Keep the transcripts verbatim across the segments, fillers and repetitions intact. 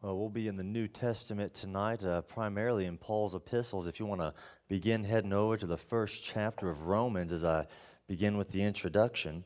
Well, we'll be in the New Testament tonight, uh, primarily in Paul's epistles. If you want to begin heading over to the first chapter of Romans as I begin with the introduction.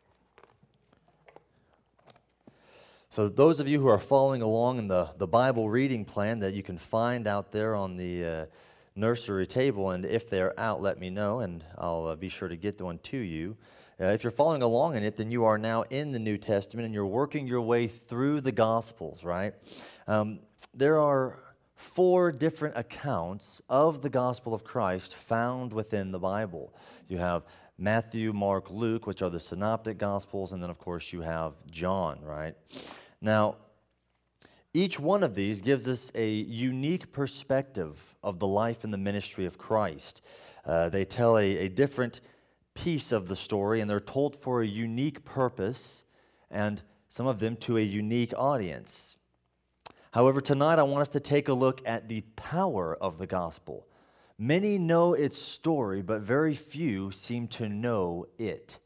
So those of you who are following along in the, the Bible reading plan that you can find out there on the uh, nursery table, and if they're out, let me know, and I'll uh, be sure to get one to you. Uh, if you're following along in it, then you are now in the New Testament, and you're working your way through the Gospels, right? Um, there are four different accounts of the gospel of Christ found within the Bible. You have Matthew, Mark, Luke, which are the synoptic gospels, and then, of course, you have John, right? Now, each one of these gives us a unique perspective of the life and the ministry of Christ. Uh, they tell a, a different piece of the story, and they're told for a unique purpose, and some of them to a unique audience. However, tonight I want us to take a look at the power of the gospel. Many know its story, but very few seem to know it.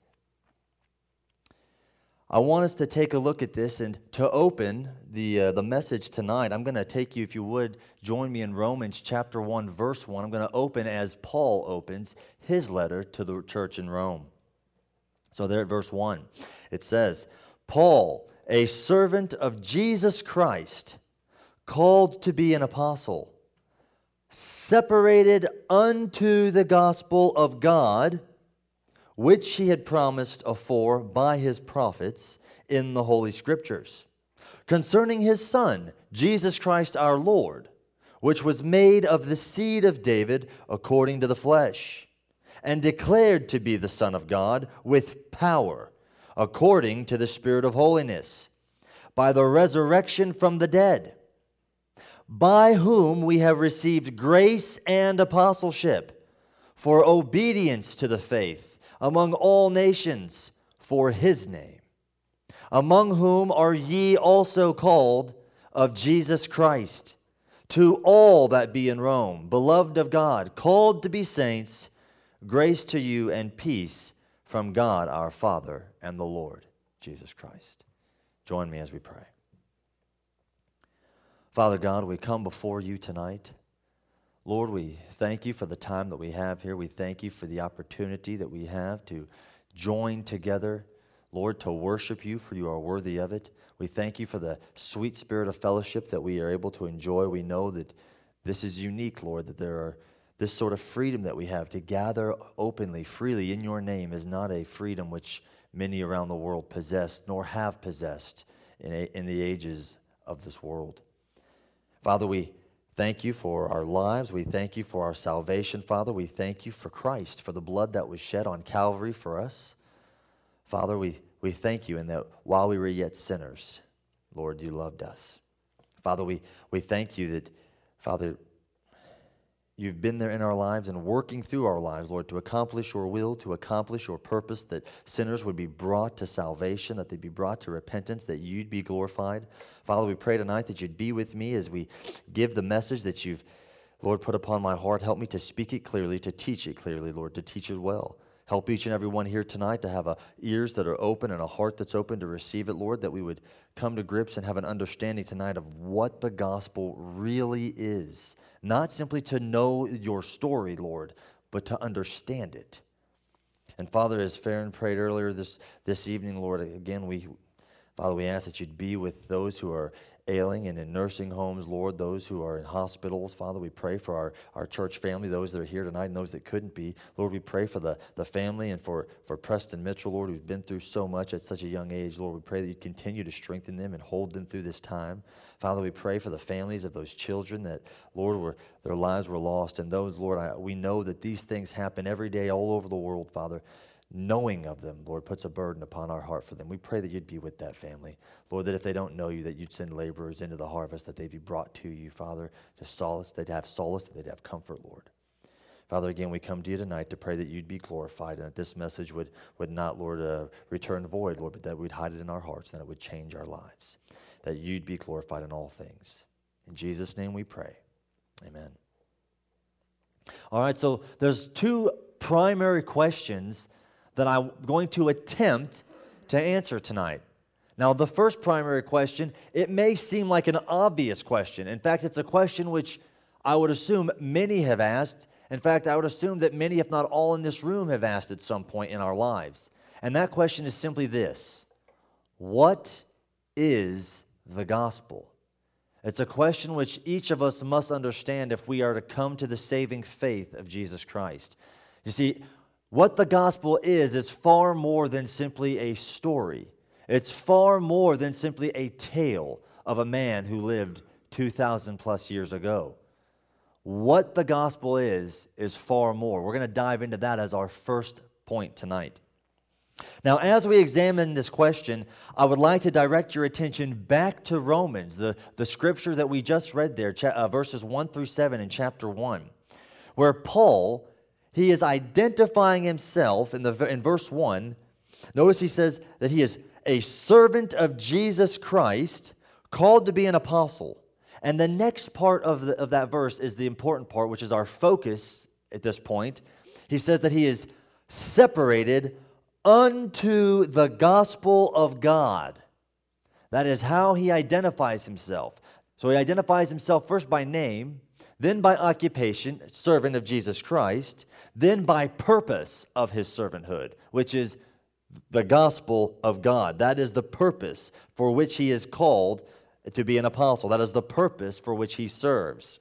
I want us to take a look at this, and to open the uh, the message tonight, I'm going to take you, if you would, join me in Romans chapter one, verse one. I'm going to open as Paul opens his letter to the church in Rome. So there at verse one, it says, Paul, a servant of Jesus Christ, called to be an apostle, separated unto the gospel of God, which he had promised afore by his prophets in the Holy Scriptures, concerning his Son, Jesus Christ our Lord, which was made of the seed of David according to the flesh, and declared to be the Son of God with power, according to the Spirit of holiness, by the resurrection from the dead, by whom we have received grace and apostleship for obedience to the faith among all nations for his name, among whom are ye also called of Jesus Christ, to all that be in Rome, beloved of God, called to be saints, grace to you and peace from God our Father and the Lord Jesus Christ. Join me as we pray. Father God, we come before you tonight. Lord, we thank you for the time that we have here. We thank you for the opportunity that we have to join together, Lord, to worship you, for you are worthy of it. We thank you for the sweet spirit of fellowship that we are able to enjoy. We know that this is unique, Lord, that there are this sort of freedom that we have to gather openly, freely in your name is not a freedom which many around the world possess, nor have possessed in, a, in the ages of this world. Father, we thank you for our lives. We thank you for our salvation, Father. We thank you for Christ, for the blood that was shed on Calvary for us. Father, we, we thank you in that while we were yet sinners, Lord, you loved us. Father, we, we thank you that, Father, you've been there in our lives and working through our lives, Lord, to accomplish your will, to accomplish your purpose, that sinners would be brought to salvation, that they'd be brought to repentance, that you'd be glorified. Father, we pray tonight that you'd be with me as we give the message that you've, Lord, put upon my heart. Help me to speak it clearly, to teach it clearly, Lord, to teach it well. Help each and every one here tonight to have a, ears that are open and a heart that's open to receive it, Lord, that we would come to grips and have an understanding tonight of what the gospel really is. Not simply to know your story, Lord, but to understand it. And Father, as Farron prayed earlier this, this evening, Lord, again, we, Father, we ask that you'd be with those who are ailing and in nursing homes, Lord, those who are in hospitals. Father, we pray for our, our church family, those that are here tonight and those that couldn't be. Lord, we pray for the, the family and for, for Preston Mitchell, Lord, who's been through so much at such a young age. Lord, we pray that you'd continue to strengthen them and hold them through this time. Father, we pray for the families of those children that, Lord, were, their lives were lost. And those, Lord, I, we know that these things happen every day all over the world, Father. Knowing of them, Lord, puts a burden upon our heart for them. We pray that you'd be with that family. Lord, that if they don't know you, that you'd send laborers into the harvest, that they'd be brought to you, Father, to solace, they'd have solace, that they'd have comfort, Lord. Father, again, we come to you tonight to pray that you'd be glorified and that this message would, would not, Lord, uh, return void, Lord, but that we'd hide it in our hearts and that it would change our lives, that you'd be glorified in all things. In Jesus' name we pray. Amen. All right, so there's two primary questions that I'm going to attempt to answer tonight. Now, the first primary question, it may seem like an obvious question. In fact, it's a question which I would assume many have asked. In fact, I would assume that many, if not all in this room, have asked at some point in our lives. And that question is simply this: what is the gospel? It's a question which each of us must understand if we are to come to the saving faith of Jesus Christ. You see, what the gospel is, is far more than simply a story. It's far more than simply a tale of a man who lived two thousand plus years ago. What the gospel is, is far more. We're going to dive into that as our first point tonight. Now, as we examine this question, I would like to direct your attention back to Romans, the, the scripture that we just read there, cha- uh, verses one through seven in chapter one, where Paul, he is identifying himself in, the, in verse one. Notice he says that he is a servant of Jesus Christ, called to be an apostle. And the next part of, the, of that verse is the important part, which is our focus at this point. He says that he is separated unto the gospel of God. That is how he identifies himself. So he identifies himself first by name, then by occupation, servant of Jesus Christ, then by purpose of his servanthood, which is the gospel of God. That is the purpose for which he is called to be an apostle. That is the purpose for which he serves.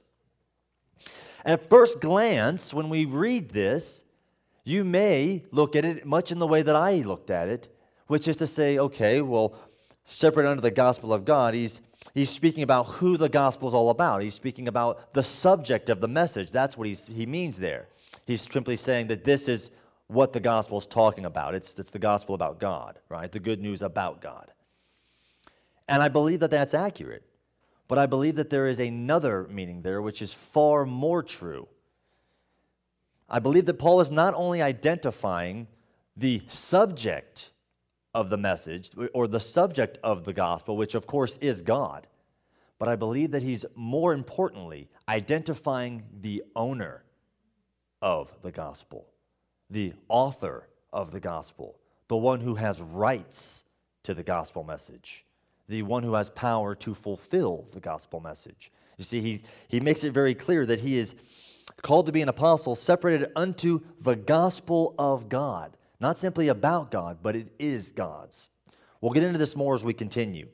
At first glance, when we read this, you may look at it much in the way that I looked at it, which is to say, okay, well, separate under the gospel of God, he's, he's speaking about who the gospel is all about. He's speaking about the subject of the message. That's what he's, he means there. He's simply saying that this is what the gospel is talking about. It's, it's the gospel about God, right? The good news about God. And I believe that that's accurate. But I believe that there is another meaning there which is far more true. I believe that Paul is not only identifying the subject of the message, or the subject of the gospel, which of course is God, but I believe that he's more importantly identifying the owner of the gospel, the author of the gospel, the one who has rights to the gospel message, the one who has power to fulfill the gospel message. You see, he, he makes it very clear that he is called to be an apostle, separated unto the gospel of God. Not simply about God, but it is God's. We'll get into this more as we continue.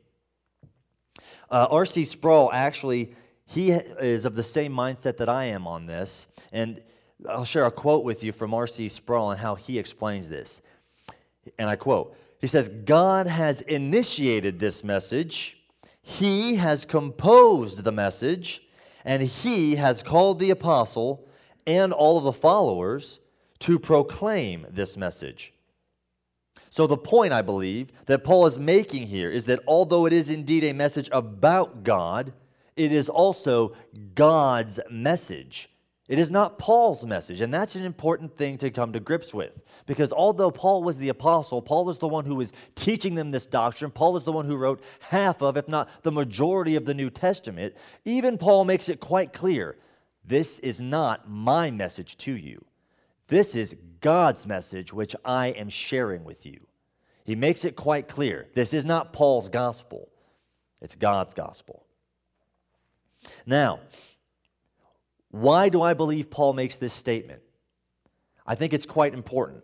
Uh, R C Sproul, actually, he is of the same mindset that I am on this, and I'll share a quote with you from R C Sproul and how he explains this. And I quote, he says, God has initiated this message, he has composed the message, and he has called the apostle and all of the followers to proclaim this message. So the point, I believe, that Paul is making here is that although it is indeed a message about God, it is also God's message. It is not Paul's message, and that's an important thing to come to grips with. Because although Paul was the apostle, Paul was the one who was teaching them this doctrine, Paul was the one who wrote half of, if not the majority of the New Testament, even Paul makes it quite clear, this is not my message to you. This is God's message which I am sharing with you. He makes it quite clear. This is not Paul's gospel. It's God's gospel. Now, why do I believe Paul makes this statement? I think it's quite important.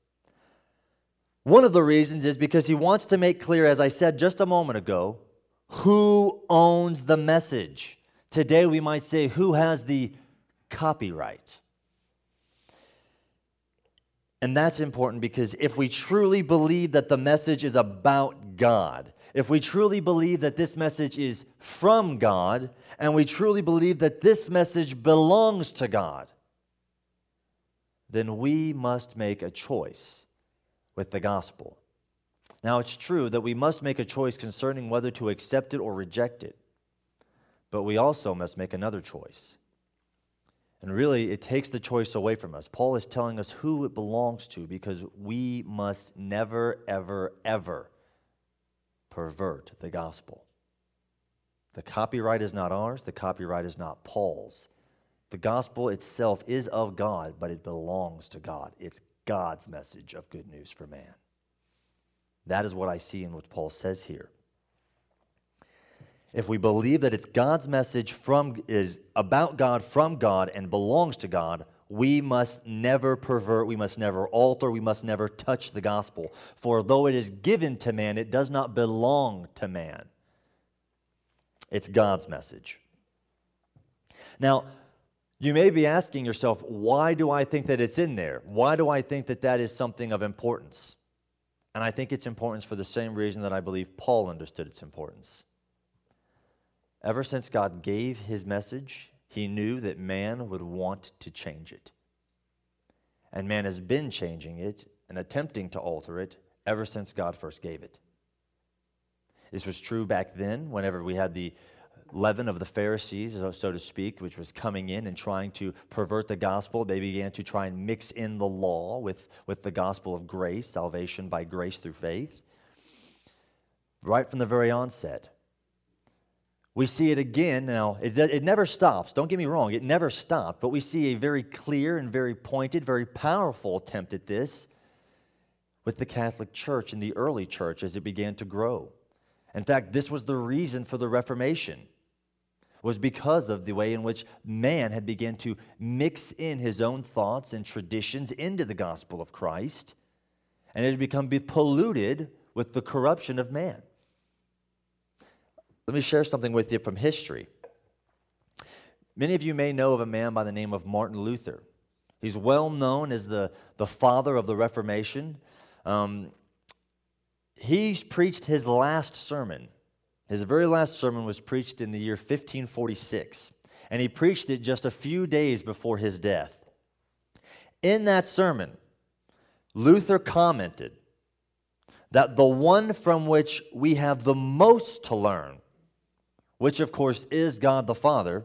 One of the reasons is because he wants to make clear, as I said just a moment ago, who owns the message. Today we might say, who has the copyright? And that's important because if we truly believe that the message is about God, if we truly believe that this message is from God, and we truly believe that this message belongs to God, then we must make a choice with the gospel. Now, it's true that we must make a choice concerning whether to accept it or reject it, but we also must make another choice. And really, it takes the choice away from us. Paul is telling us who it belongs to because we must never, ever, ever pervert the gospel. The copyright is not ours. The copyright is not Paul's. The gospel itself is of God, but it belongs to God. It's God's message of good news for man. That is what I see in what Paul says here. if we believe that it's God's message from is about God, from God, and belongs to God, we must never pervert, we must never alter, we must never touch the gospel. For though it is given to man, it does not belong to man. It's God's message. Now, you may be asking yourself, why do I think that it's in there? Why do I think that that is something of importance? And I think it's importance for the same reason that I believe Paul understood its importance. Ever since God gave his message, he knew that man would want to change it. And man has been changing it and attempting to alter it ever since God first gave it. This was true back then, whenever we had the leaven of the Pharisees, so to speak, which was coming in and trying to pervert the gospel. They began to try and mix in the law with, with the gospel of grace, salvation by grace through faith. Right from the very onset. We see it again. Now, it, it never stops. Don't get me wrong. It never stopped. But we see a very clear and very pointed, very powerful attempt at this with the Catholic Church and the early church as it began to grow. In fact, this was the reason for the Reformation, was because of the way in which man had begun to mix in his own thoughts and traditions into the gospel of Christ, and it had become polluted with the corruption of man. Let me share something with you from history. Many of you may know of a man by the name of Martin Luther. He's well known as the, the father of the Reformation. Um, he preached his last sermon. His very last sermon was preached in the year fifteen forty-six, and he preached it just a few days before his death. In that sermon, Luther commented that the one from which we have the most to learn, which of course is God the Father,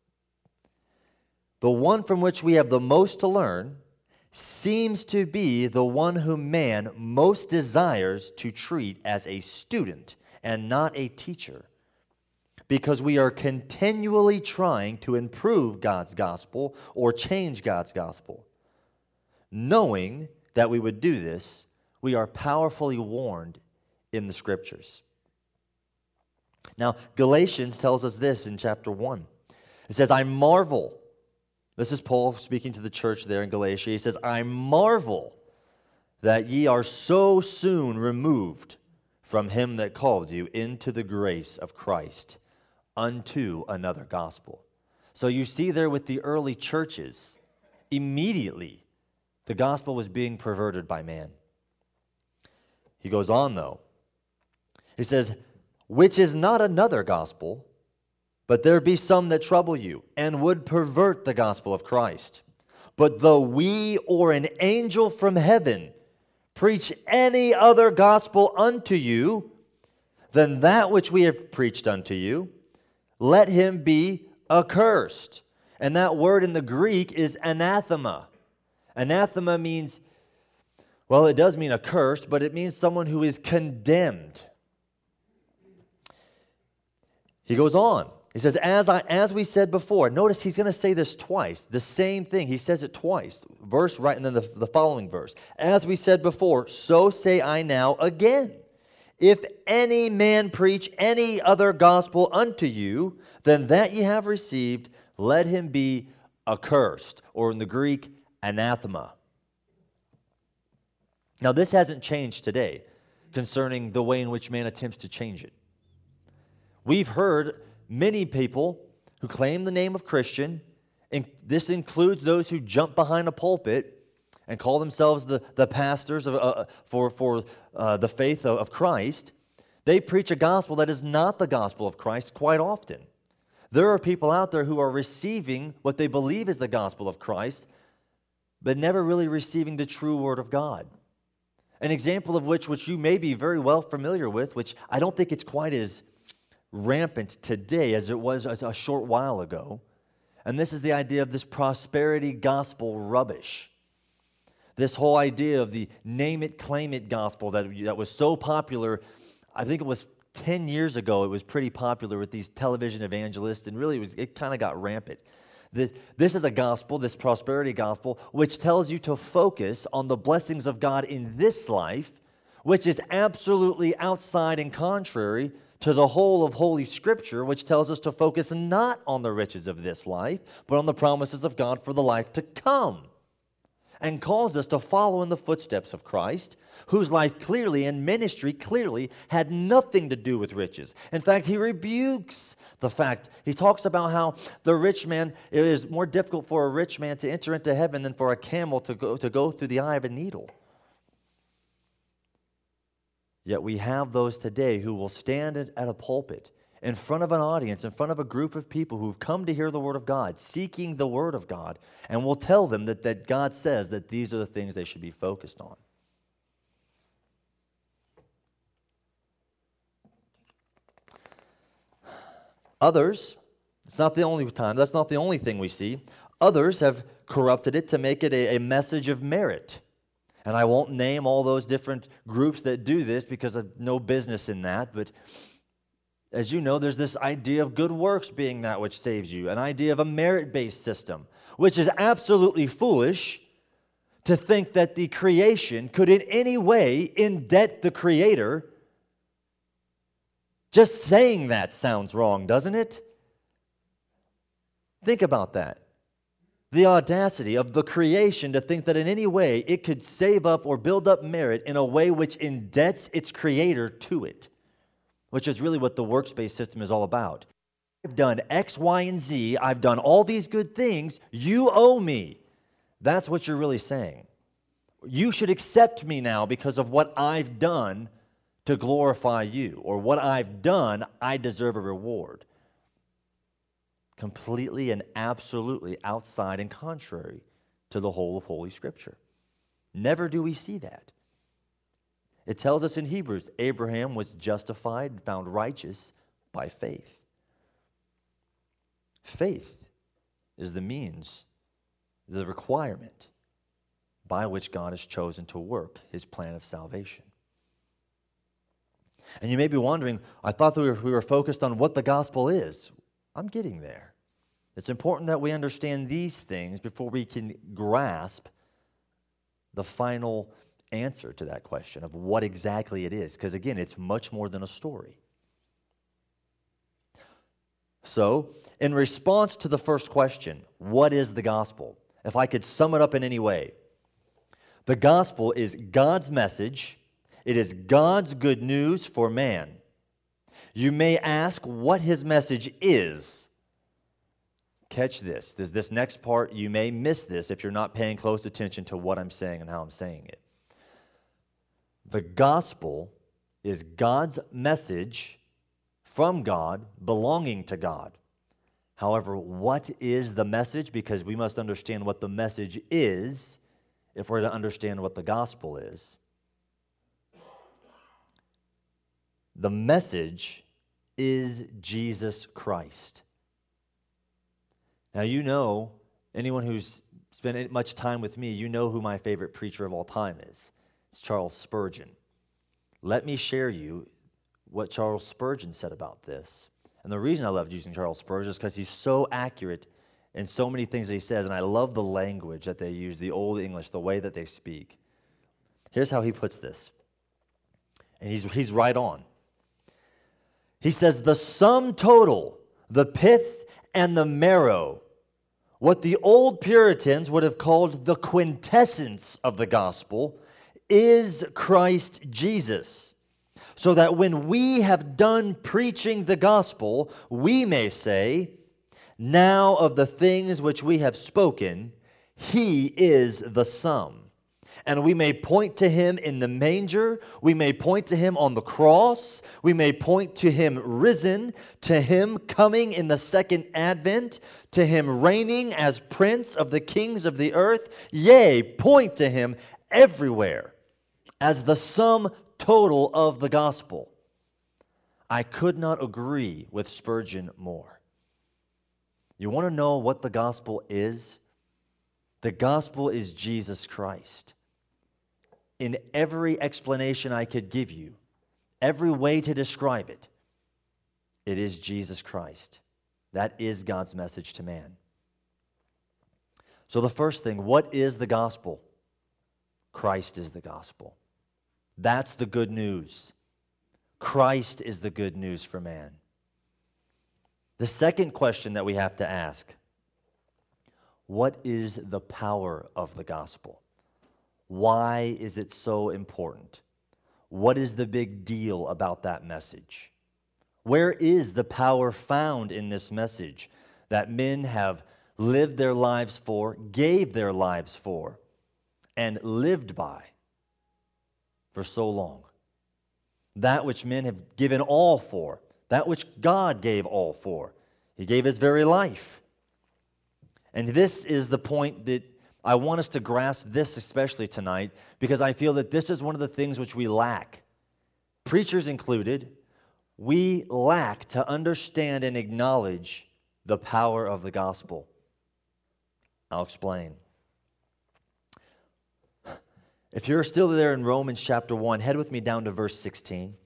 the one from which we have the most to learn seems to be the one whom man most desires to treat as a student and not a teacher, because we are continually trying to improve God's gospel or change God's gospel. Knowing that we would do this, we are powerfully warned in the Scriptures. Now, Galatians tells us this in chapter one. It says, I marvel. This is Paul speaking to the church there in Galatia. He says, I marvel that ye are so soon removed from him that called you into the grace of Christ unto another gospel. So you see there with the early churches, immediately the gospel was being perverted by man. He goes on though. He says, which is not another gospel, but there be some that trouble you, and would pervert the gospel of Christ. But though we or an angel from heaven preach any other gospel unto you than that which we have preached unto you, let him be accursed. And that word in the Greek is anathema. Anathema means, well, it does mean accursed, but it means someone who is condemned. He goes on. He says, as I, as we said before, notice he's going to say this twice, the same thing. He says it twice, verse right, and then the, the following verse. As we said before, so say I now again. If any man preach any other gospel unto you than that ye have received, let him be accursed, or in the Greek, anathema. Now, this hasn't changed today concerning the way in which man attempts to change it. We've heard many people who claim the name of Christian, and this includes those who jump behind a pulpit and call themselves the, the pastors of, uh, for, for uh, the faith of, of Christ. They preach a gospel that is not the gospel of Christ quite often. There are people out there who are receiving what they believe is the gospel of Christ, but never really receiving the true word of God. An example of which, which you may be very well familiar with, which I don't think it's quite as rampant today as it was a, a short while ago. And this is the idea of this prosperity gospel rubbish. This whole idea of the name it, claim it gospel that, that was so popular. I think it was ten years ago, it was pretty popular with these television evangelists, and really it, was, it kind of got rampant. The, this is a gospel, this prosperity gospel, which tells you to focus on the blessings of God in this life, which is absolutely outside and contrary to the whole of Holy Scripture, which tells us to focus not on the riches of this life, but on the promises of God for the life to come, and calls us to follow in the footsteps of Christ, whose life clearly and ministry clearly had nothing to do with riches. In fact, he rebukes the fact. He talks about how the rich man, it is more difficult for a rich man to enter into heaven than for a camel to go, to go through the eye of a needle. Yet we have those today who will stand at a pulpit in front of an audience, in front of a group of people who've come to hear the Word of God, seeking the Word of God, and will tell them that, that God says that these are the things they should be focused on. Others, it's not the only time, that's not the only thing we see. Others have corrupted it to make it a, a message of merit. And I won't name all those different groups that do this because I've no business in that, but as you know, there's this idea of good works being that which saves you, an idea of a merit-based system, which is absolutely foolish to think that the creation could in any way indebt the Creator. Just saying that sounds wrong, doesn't it? Think about that. The audacity of the creation to think that in any way it could save up or build up merit in a way which indebts its Creator to it, which is really what the works-based system is all about. I've done X, Y, and Z. I've done all these good things. You owe me. That's what you're really saying. You should accept me now because of what I've done to glorify you, or what I've done, I deserve a reward. Completely and absolutely outside and contrary to the whole of Holy Scripture. Never do we see that. It tells us in Hebrews, Abraham was justified and found righteous by faith. Faith is the means, the requirement by which God has chosen to work His plan of salvation. And you may be wondering, I thought that we were, we were focused on what the gospel is. I'm getting there. It's important that we understand these things before we can grasp the final answer to that question of what exactly it is. Because again, it's much more than a story. So, in response to the first question, what is the gospel? If I could sum it up in any way, the gospel is God's message. It is God's good news for man. You may ask what His message is. Catch this. This, this next part, you may miss this if you're not paying close attention to what I'm saying and how I'm saying it. The gospel is God's message from God, belonging to God. However, what is the message? Because we must understand what the message is if we're to understand what the gospel is. The message is Jesus Christ. Now, you know, anyone who's spent much time with me, you know who my favorite preacher of all time is. It's Charles Spurgeon. Let me share you what Charles Spurgeon said about this. And the reason I loved using Charles Spurgeon is because he's so accurate in so many things that he says, and I love the language that they use, the Old English, the way that they speak. Here's how he puts this, and he's, he's right on. He says, the sum total, the pith and the marrow, what the old Puritans would have called the quintessence of the gospel, is Christ Jesus. So that when we have done preaching the gospel, we may say, now of the things which we have spoken, He is the sum. And we may point to Him in the manger, we may point to Him on the cross, we may point to Him risen, to Him coming in the second advent, to Him reigning as Prince of the kings of the earth, yea, point to Him everywhere as the sum total of the gospel. I could not agree with Spurgeon more. You want to know what the gospel is? The gospel is Jesus Christ. In every explanation I could give you, every way to describe it, it is Jesus Christ. That is God's message to man. So the first thing, what is the gospel? Christ is the gospel. That's the good news. Christ is the good news for man. The second question that we have to ask, what is the power of the gospel? Why is it so important? What is the big deal about that message? Where is the power found in this message that men have lived their lives for, gave their lives for, and lived by for so long? That which men have given all for, that which God gave all for. He gave his very life. And this is the point that I want us to grasp this especially tonight, because I feel that this is one of the things which we lack. Preachers included, we lack to understand and acknowledge the power of the gospel. I'll explain. If you're still there in Romans chapter one, head with me down to verse sixteen.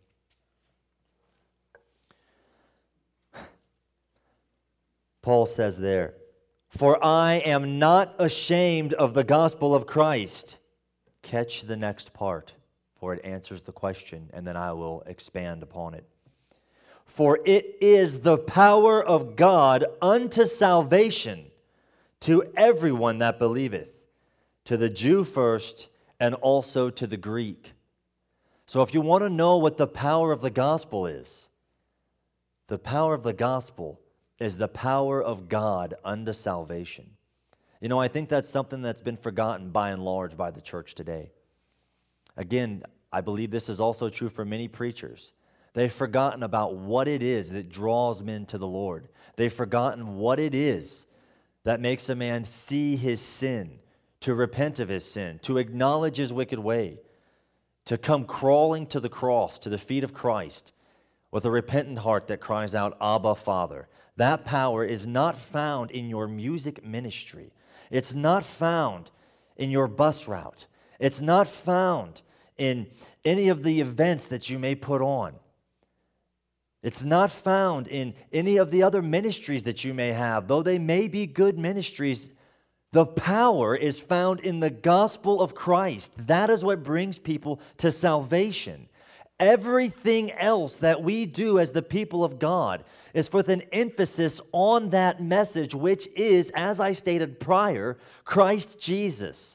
Paul says there, "For I am not ashamed of the gospel of Christ." Catch the next part, for it answers the question, and then I will expand upon it. "For it is the power of God unto salvation to everyone that believeth, to the Jew first, and also to the Greek." So if you want to know what the power of the gospel is, the power of the gospel is the power of God unto salvation. You know, I think that's something that's been forgotten by and large by the church today. Again, I believe this is also true for many preachers. They've forgotten about what it is that draws men to the Lord. They've forgotten what it is that makes a man see his sin, to repent of his sin, to acknowledge his wicked way, to come crawling to the cross, to the feet of Christ, with a repentant heart that cries out, "Abba, Father." That power is not found in your music ministry. It's not found in your bus route. It's not found in any of the events that you may put on. It's not found in any of the other ministries that you may have. Though they may be good ministries, the power is found in the gospel of Christ. That is what brings people to salvation. Everything else that we do as the people of God is with an emphasis on that message, which is, as I stated prior, Christ Jesus.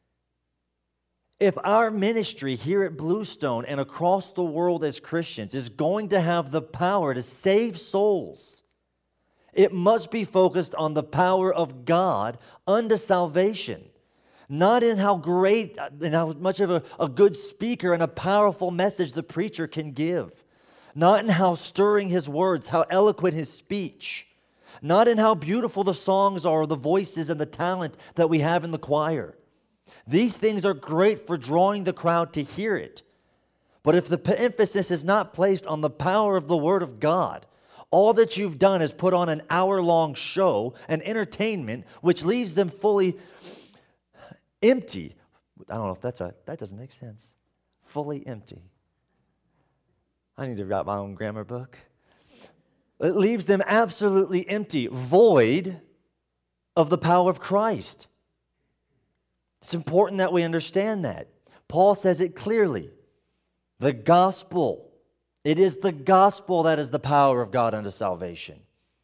If our ministry here at Bluestone and across the world as Christians is going to have the power to save souls, it must be focused on the power of God unto salvation. Not in how great and how much of a, a good speaker and a powerful message the preacher can give. Not in how stirring his words, how eloquent his speech. Not in how beautiful the songs are, or the voices and the talent that we have in the choir. These things are great for drawing the crowd to hear it. But if the p- emphasis is not placed on the power of the Word of God, all that you've done is put on an hour-long show, an entertainment, which leaves them fully empty. I don't know if that's a, that doesn't make sense. Fully empty. I need to write my own grammar book. It leaves them absolutely empty, void of the power of Christ. It's important that we understand that. Paul says it clearly. The gospel. It is the gospel that is the power of God unto salvation.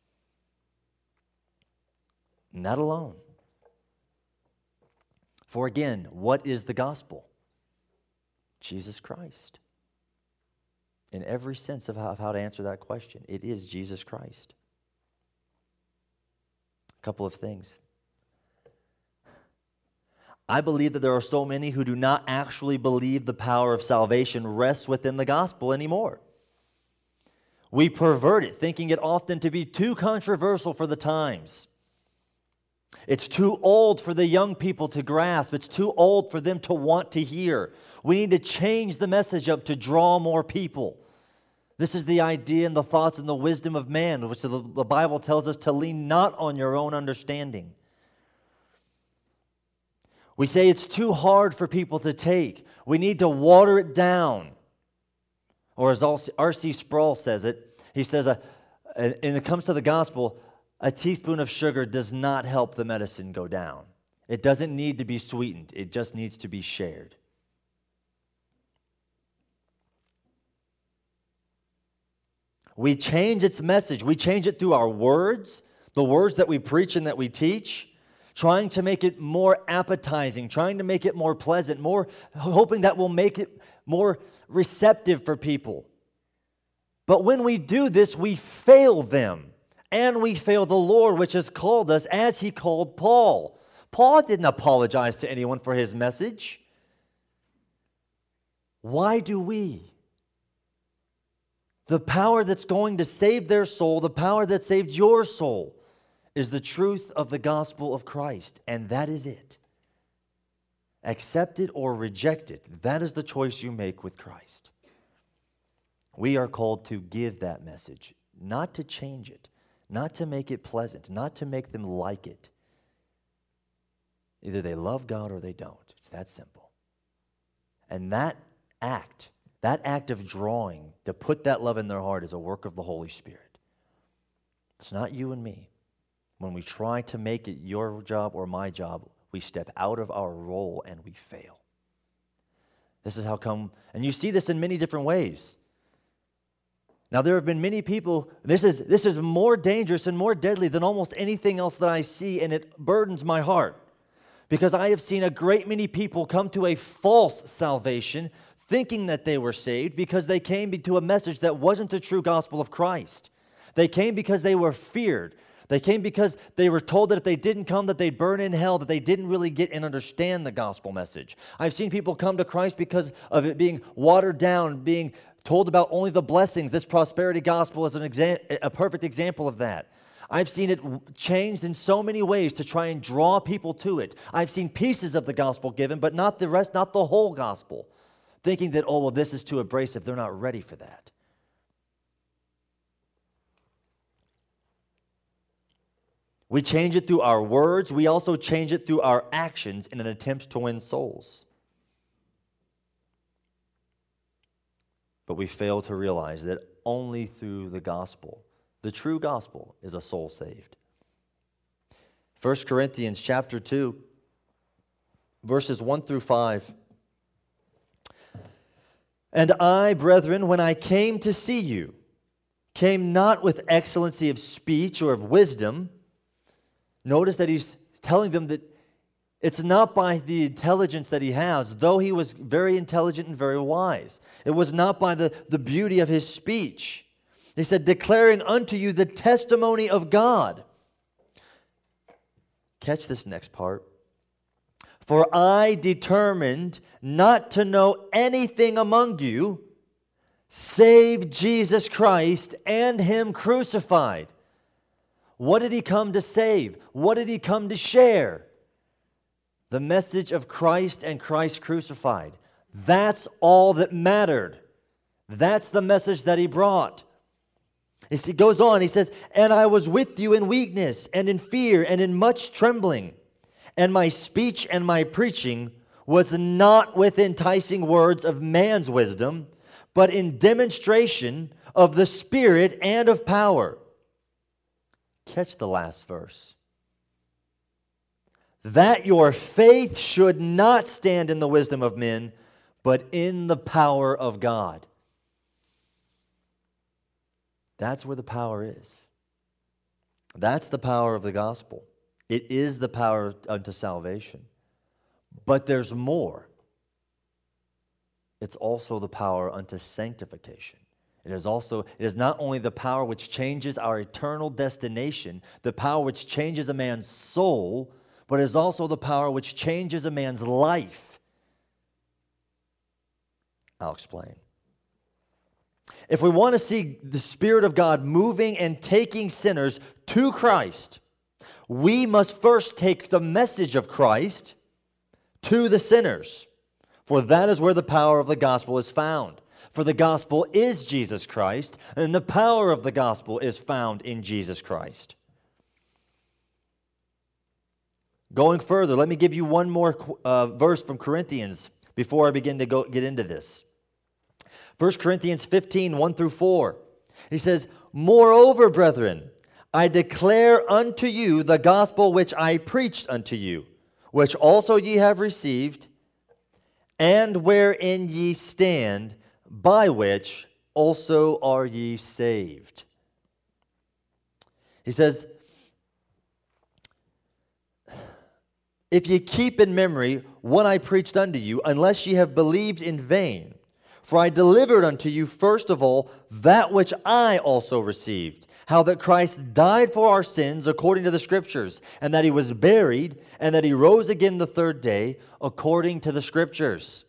Not alone. For again, what is the gospel? Jesus Christ. In every sense of how, of how to answer that question, it is Jesus Christ. A couple of things. I believe that there are so many who do not actually believe the power of salvation rests within the gospel anymore. We pervert it, thinking it often to be too controversial for the times. It's too old for the young people to grasp. It's too old for them to want to hear. We need to change the message up to draw more people. This is the idea and the thoughts and the wisdom of man, which the, the Bible tells us to lean not on your own understanding. We say it's too hard for people to take. We need to water it down. Or as R C Sproul says it, he says, a, a, when it comes to the gospel, a teaspoon of sugar does not help the medicine go down. It doesn't need to be sweetened. It just needs to be shared. We change its message. We change it through our words, the words that we preach and that we teach, trying to make it more appetizing, trying to make it more pleasant, more hoping that will make it more receptive for people. But when we do this, we fail them, and we fail the Lord, which has called us as He called Paul. Paul didn't apologize to anyone for his message. Why do we? The power that's going to save their soul, the power that saved your soul, is the truth of the gospel of Christ, and that is it. Accept it or reject it. That is the choice you make with Christ. We are called to give that message, not to change it, not to make it pleasant, not to make them like it. Either they love God or they don't. It's that simple. And that act, that act of drawing, to put that love in their heart, is a work of the Holy Spirit. It's not you and me. When we try to make it your job or my job, we step out of our role and we fail. This is how come, and you see this in many different ways. Now, there have been many people, this is, this is more dangerous and more deadly than almost anything else that I see, and it burdens my heart. Because I have seen a great many people come to a false salvation, thinking that they were saved because they came to a message that wasn't the true gospel of Christ. They came because they were feared. They came because they were told that if they didn't come, that they'd burn in hell, that they didn't really get and understand the gospel message. I've seen people come to Christ because of it being watered down, being told about only the blessings. This prosperity gospel is an exa- a perfect example of that. I've seen it changed in so many ways to try and draw people to it. I've seen pieces of the gospel given, but not the rest, not the whole gospel, thinking that, oh, well, this is too abrasive. They're not ready for that. We change it through our words. We also change it through our actions in an attempt to win souls. But we fail to realize that only through the gospel, the true gospel, is a soul saved. First Corinthians chapter two, verses one through five. And I, brethren, when I came to see you, came not with excellency of speech or of wisdom. Notice that he's telling them that it's not by the intelligence that he has, though he was very intelligent and very wise. It was not by the, the beauty of his speech. He said, declaring unto you the testimony of God. Catch this next part. For I determined not to know anything among you save Jesus Christ and Him crucified. What did He come to save? What did He come to share? The message of Christ and Christ crucified. That's all that mattered. That's the message that He brought. He goes on, he says, and I was with you in weakness and in fear and in much trembling. And my speech and my preaching was not with enticing words of man's wisdom, but in demonstration of the Spirit and of power. Catch the last verse. That your faith should not stand in the wisdom of men, but in the power of God. That's where the power is. That's the power of the gospel. It is the power unto salvation. But there's more. It's also the power unto sanctification. It is also, it is not only the power which changes our eternal destination, the power which changes a man's soul, but it is also the power which changes a man's life. I'll explain. If we want to see the Spirit of God moving and taking sinners to Christ, we must first take the message of Christ to the sinners. For that is where the power of the gospel is found. For the gospel is Jesus Christ, and the power of the gospel is found in Jesus Christ. Going further, let me give you one more uh, verse from Corinthians before I begin to go get into this. First Corinthians fifteen, one through four. He says, moreover, brethren, I declare unto you the gospel which I preached unto you, which also ye have received, and wherein ye stand, by which also are ye saved. He says, if ye keep in memory what I preached unto you, unless ye have believed in vain. For I delivered unto you first of all that which I also received, how that Christ died for our sins according to the Scriptures, and that he was buried, and that he rose again the third day according to the Scriptures.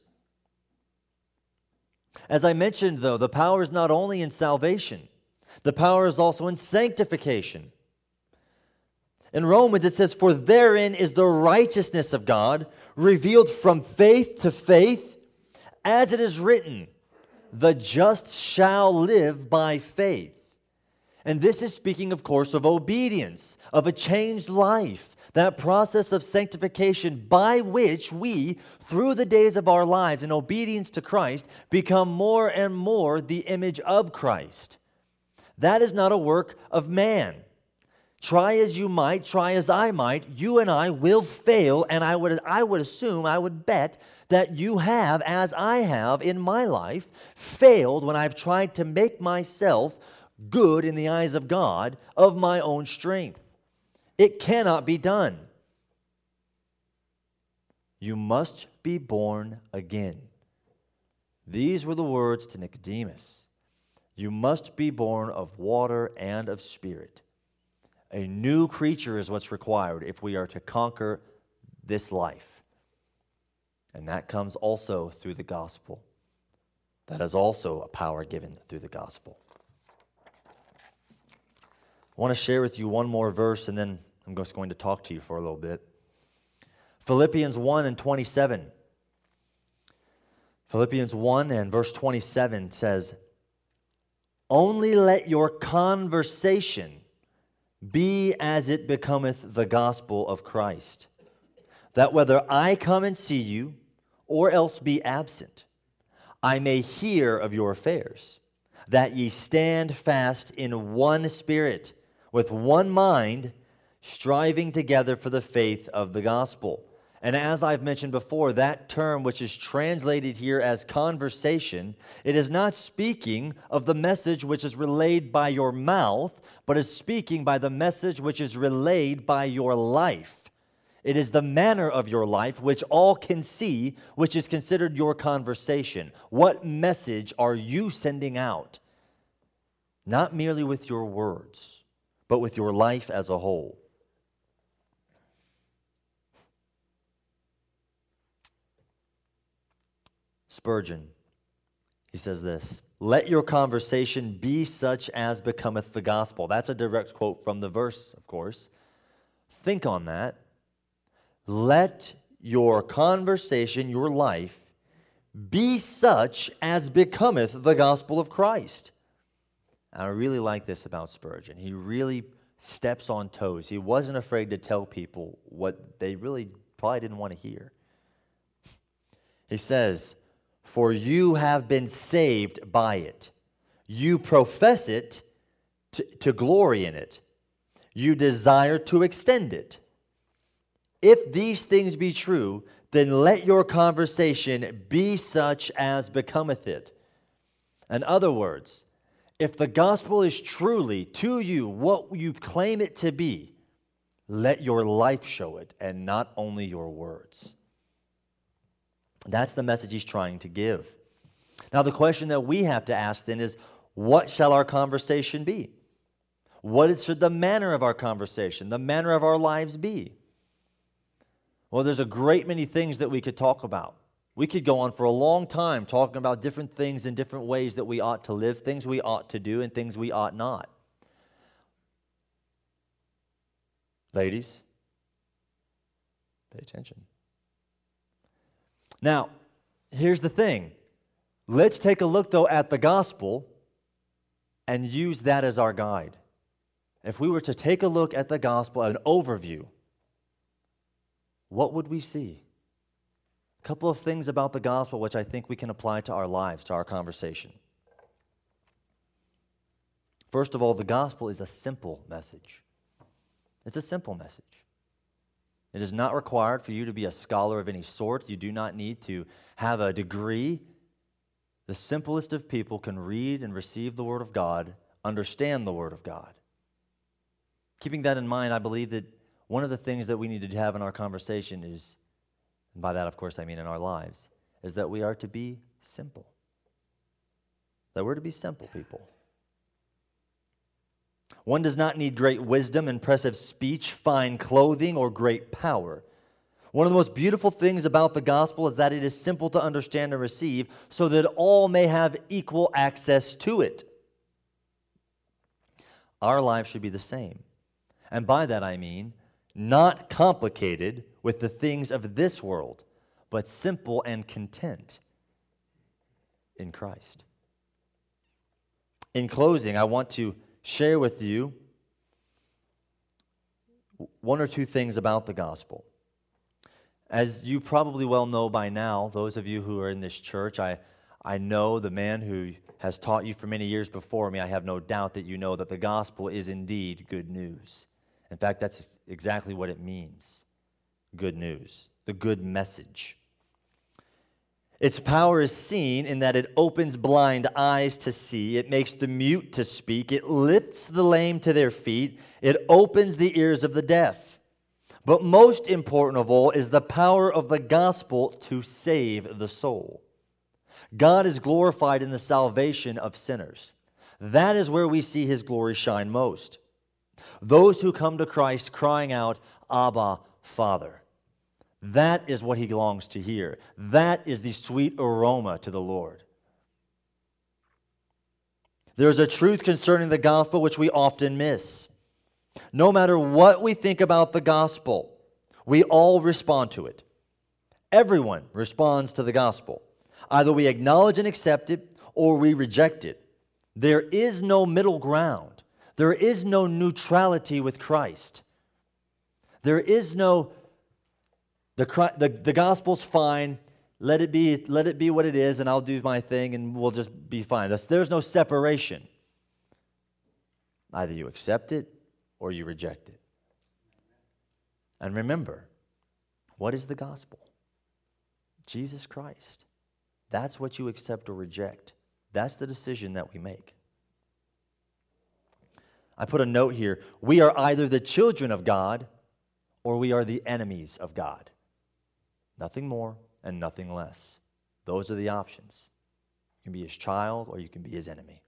As I mentioned, though, the power is not only in salvation, the power is also in sanctification. In Romans it says, for therein is the righteousness of God, revealed from faith to faith, as it is written, the just shall live by faith. And this is speaking, of course, of obedience, of a changed life, that process of sanctification by which we, through the days of our lives in obedience to Christ, become more and more the image of Christ. That is not a work of man. Try as you might, try as I might, you and I will fail, and I would, I would assume, I would bet that you have, as I have in my life, failed when I've tried to make myself good in the eyes of God of my own strength. It cannot be done. You must be born again. These were the words to Nicodemus. You must be born of water and of spirit. A new creature is what's required if we are to conquer this life. And that comes also through the gospel. That is also a power given through the gospel. I want to share with you one more verse, and then I'm just going to talk to you for a little bit. Philippians one and twenty-seven. Philippians one and verse twenty-seven says, only let your conversation be as it becometh the gospel of Christ, that whether I come and see you, or else be absent, I may hear of your affairs, that ye stand fast in one spirit, with one mind, striving together for the faith of the gospel. And as I've mentioned before, that term which is translated here as conversation, it is not speaking of the message which is relayed by your mouth, but is speaking by the message which is relayed by your life. It is the manner of your life which all can see, which is considered your conversation. What message are you sending out? Not merely with your words, but with your life as a whole. Spurgeon, he says this, let your conversation be such as becometh the gospel. That's a direct quote from the verse, of course. Think on that. Let your conversation, your life, be such as becometh the gospel of Christ. And I really like this about Spurgeon. He really steps on toes. He wasn't afraid to tell people what they really probably didn't want to hear. He says, for you have been saved by it. You profess it to, to glory in it. You desire to extend it. If these things be true, then let your conversation be such as becometh it. In other words, if the gospel is truly to you what you claim it to be, let your life show it and not only your words. That's the message he's trying to give. Now, the question that we have to ask then is, what shall our conversation be? What should the manner of our conversation, the manner of our lives be? Well, there's a great many things that we could talk about. We could go on for a long time talking about different things and different ways that we ought to live, things we ought to do, and things we ought not. Ladies, pay attention. Now, here's the thing. Let's take a look, though, at the gospel and use that as our guide. If we were to take a look at the gospel, an overview, what would we see? A couple of things about the gospel which I think we can apply to our lives, to our conversation. First of all, the gospel is a simple message. It's a simple message. It is not required for you to be a scholar of any sort. You do not need to have a degree. the simplest of people can read and receive the Word of God, understand the Word of God. Keeping that in mind, I believe that one of the things that we need to have in our conversation is, and by that, of course, I mean in our lives, is that we are to be simple. That we're to be simple people. One does not need great wisdom, impressive speech, fine clothing, or great power. One of the most beautiful things about the gospel is that it is simple to understand and receive so that all may have equal access to it. Our lives should be the same. And by that I mean not complicated with the things of this world, but simple and content in Christ. In closing, I want to share with you one or two things about the gospel. As you probably well know by now, those of you who are in this church, I, I know the man who has taught you for many years before me. I have no doubt that you know that the gospel is indeed good news. In fact, that's exactly what it means, good news, the good message. Its power is seen in that it opens blind eyes to see, it makes the mute to speak, it lifts the lame to their feet, it opens the ears of the deaf. But most important of all is the power of the gospel to save the soul. God is glorified in the salvation of sinners. That is where we see His glory shine most. Those who come to Christ crying out, Abba, Father. That is what He longs to hear. That is the sweet aroma to the Lord. There is a truth concerning the gospel which we often miss. No matter what we think about the gospel, we all respond to it. Everyone responds to the gospel. Either we acknowledge and accept it, or we reject it. There is no middle ground. There is no neutrality with Christ. There is no, the, the, the gospel's fine, let it be, let it be what it is, and I'll do my thing, and we'll just be fine. That's, there's no separation. Either you accept it, or you reject it. And remember, what is the gospel? Jesus Christ. That's what you accept or reject. That's the decision that we make. I put a note here. We are either the children of God or we are the enemies of God. Nothing more and nothing less. Those are the options. You can be His child or you can be His enemy.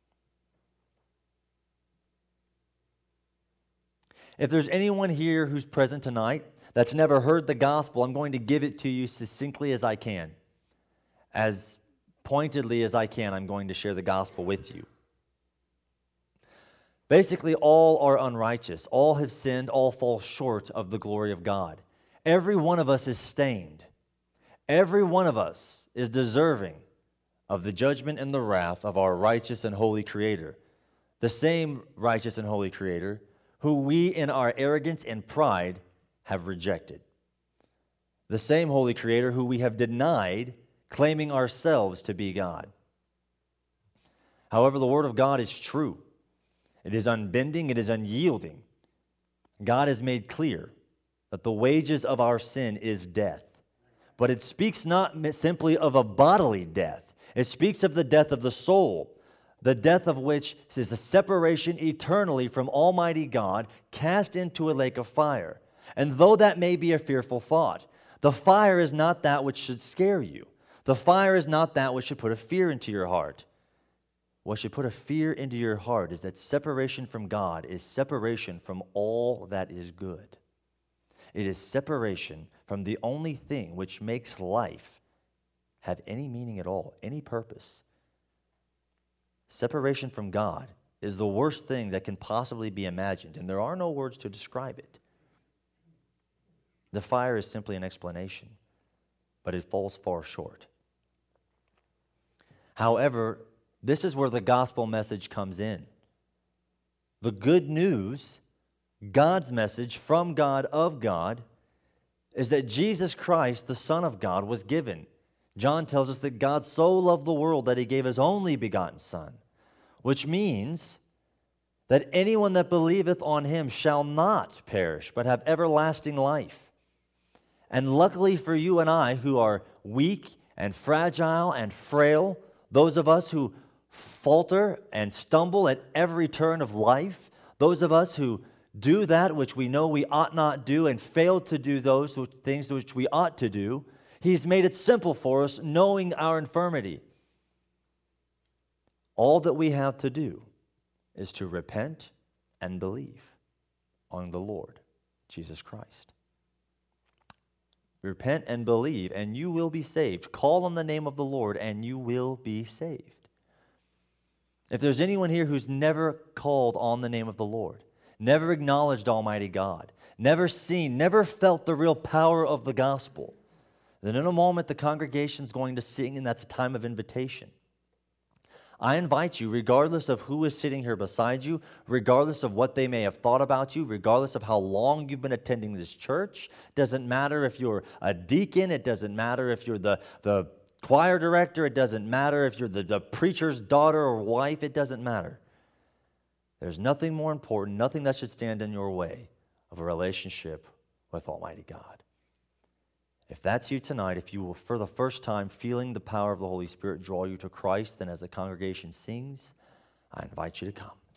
If there's anyone here who's present tonight that's never heard the gospel, I'm going to give it to you succinctly as I can. As pointedly as I can, I'm going to share the gospel with you. Basically, all are unrighteous. All have sinned. All fall short of the glory of God. Every one of us is stained. Every one of us is deserving of the judgment and the wrath of our righteous and holy Creator. The same righteous and holy Creator who we in our arrogance and pride have rejected. The same holy Creator who we have denied, claiming ourselves to be God. However, the Word of God is true. It is unbending, it is unyielding. God has made clear that the wages of our sin is death. But it speaks not simply of a bodily death. It speaks of the death of the soul, the death of which is a separation eternally from Almighty God, cast into a lake of fire. And though that may be a fearful thought, the fire is not that which should scare you. The fire is not that which should put a fear into your heart. What should put a fear into your heart is that separation from God is separation from all that is good. It is separation from the only thing which makes life have any meaning at all, any purpose. Separation from God is the worst thing that can possibly be imagined, and there are no words to describe it. The fire is simply an explanation, but it falls far short. However, this is where the gospel message comes in. The good news, God's message from God of God, is that Jesus Christ, the Son of God, was given. John tells us that God so loved the world that He gave His only begotten Son, which means that anyone that believeth on Him shall not perish, but have everlasting life. And luckily for you and I, who are weak and fragile and frail, Those of us who falter and stumble at every turn of life, those of us who do that which we know we ought not do and fail to do those things which we ought to do, He's made it simple for us, knowing our infirmity. All that we have to do is to repent and believe on the Lord Jesus Christ. Repent and believe, and you will be saved. Call on the name of the Lord, and you will be saved. If there's anyone here who's never called on the name of the Lord, never acknowledged Almighty God, never seen, never felt the real power of the gospel, then in a moment the congregation's going to sing, and that's a time of invitation. I invite you, regardless of who is sitting here beside you, regardless of what they may have thought about you, regardless of how long you've been attending this church, doesn't matter if you're a deacon, it doesn't matter if you're the, the choir director, it doesn't matter if you're the, the preacher's daughter or wife, it doesn't matter. There's nothing more important, nothing that should stand in your way of a relationship with Almighty God. If that's you tonight, if you will for the first time feeling the power of the Holy Spirit draw you to Christ, then as the congregation sings, I invite you to come.